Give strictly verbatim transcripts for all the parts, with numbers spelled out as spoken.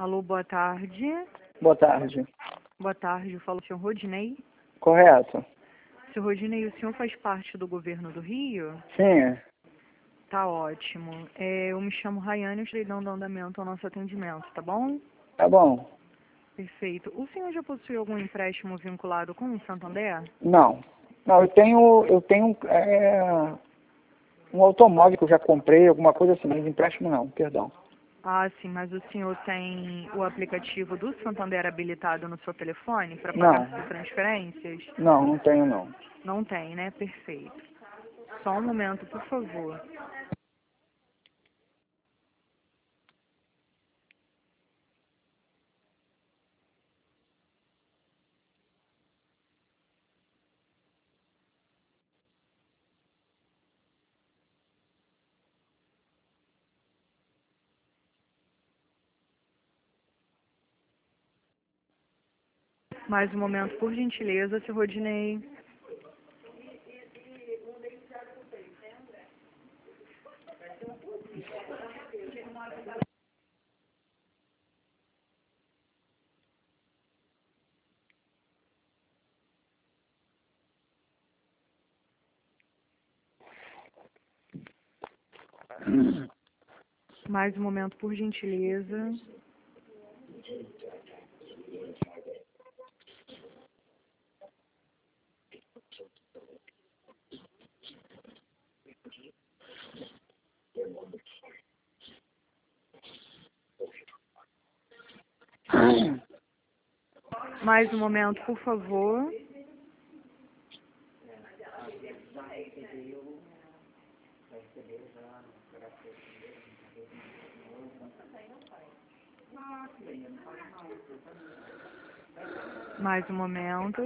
Alô, boa tarde. Boa tarde. Boa tarde, eu falo com o senhor Rodinei. Correto? Senhor Rodinei, o senhor faz parte do governo do Rio? Sim. Tá ótimo. É, eu me chamo Rayane e estou dando andamento ao nosso atendimento, tá bom? Tá bom. Perfeito. O senhor já possui algum empréstimo vinculado com o Santander? Não. Não, eu tenho, eu tenho é, um automóvel que eu já comprei, alguma coisa assim, mas empréstimo não, perdão. Ah, sim, mas o senhor tem o aplicativo do Santander habilitado no seu telefone para pagar Não. por transferências? Não, não tenho não. Não tem, né? Perfeito. Só um momento, por favor. Mais um momento, por gentileza, senhor Rodinei. Mais um momento, por gentileza. Mais um momento, por favor. Mais um momento.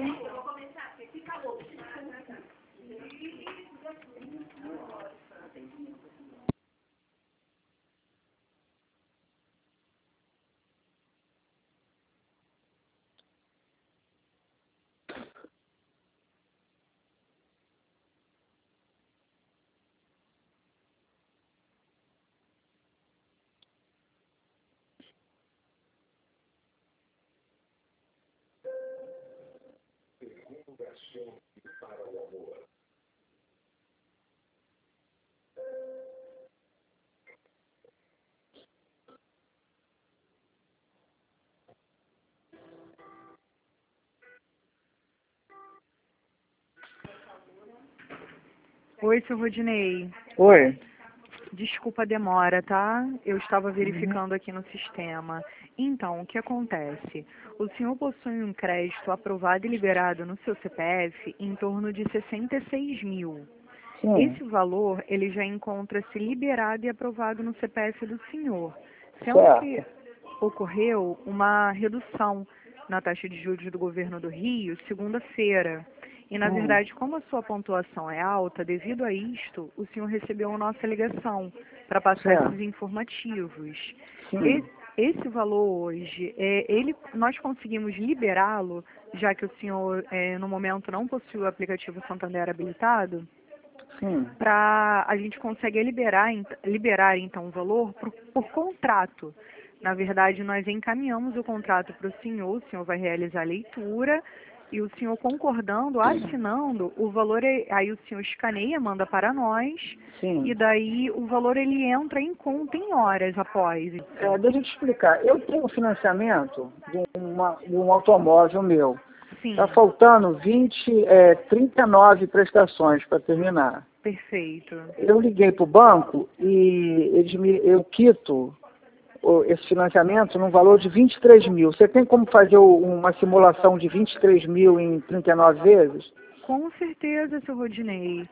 Oi, senhor Rodinei. Oi. Desculpa a demora, tá? Eu estava Uhum. verificando aqui no sistema. Então, o que acontece? O senhor possui um crédito aprovado e liberado no seu C P F em torno de sessenta e seis mil. Sim. Esse valor, ele já encontra-se liberado e aprovado no C P F do senhor, sendo que Certo. ocorreu uma redução na taxa de juros do governo do Rio segunda-feira. E, na Hum. verdade, como a sua pontuação é alta, devido a isto, o senhor recebeu a nossa ligação para passar Certo. esses informativos. Sim. E- Esse valor hoje, é, ele, nós conseguimos liberá-lo, já que o senhor, é, no momento, não possui o aplicativo Santander habilitado, Sim. para a gente consegue liberar, ent- liberar então o valor por, por contrato. Na verdade, nós encaminhamos o contrato para o senhor, o senhor vai realizar a leitura e o senhor concordando, assinando, o valor, é- aí o senhor escaneia, manda para nós Sim. e daí o valor ele entra em conta em horas após isso. É, deixa eu te explicar. Eu tenho financiamento de, uma, de um automóvel meu. Sim, Está faltando vinte, é, trinta e nove prestações para terminar. perfeito. Eu liguei para o banco e eles me, eu quito o- esse financiamento num valor de vinte e três mil. Você tem como fazer o- uma simulação de vinte e três mil em trinta e nove vezes? Com certeza, seu Rodinei.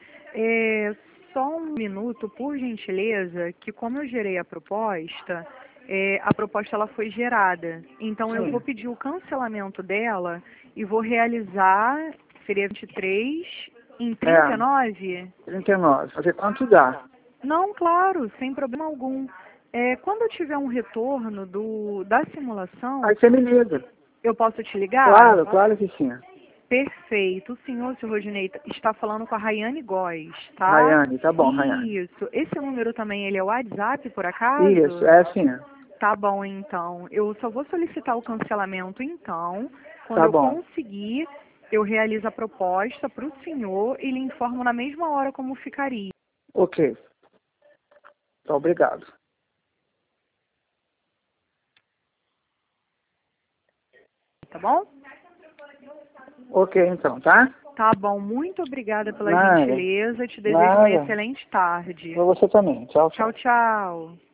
É, só um minuto, por gentileza, que como eu gerei a proposta, é, a proposta ela foi gerada. Então eu Sim. vou pedir o cancelamento dela e vou realizar, seria vinte e três em trinta e É, nove? trinta e nove. Fazer quanto dá? Não, claro, sem problema algum. É, quando eu tiver um retorno do, da simulação, Aí você me liga. eu posso te ligar? Claro, claro que sim. Perfeito. O senhor, senhor Rodinei, está falando com a Rayane Góes, tá? Rayane, tá bom, Rayane. Isso. Esse número também, ele é o WhatsApp, por acaso? Isso, é assim. Tá bom, então. Eu só vou solicitar o cancelamento, então. Quando Tá eu bom. conseguir, eu realizo a proposta para o senhor e lhe informo na mesma hora como ficaria. Ok. Tá, obrigado. Tá bom? Ok, então, tá? Tá bom. Muito obrigada pela Nada. gentileza. Te desejo uma Nada. excelente tarde. Pra você também. Tchau, tchau. Tchau, tchau.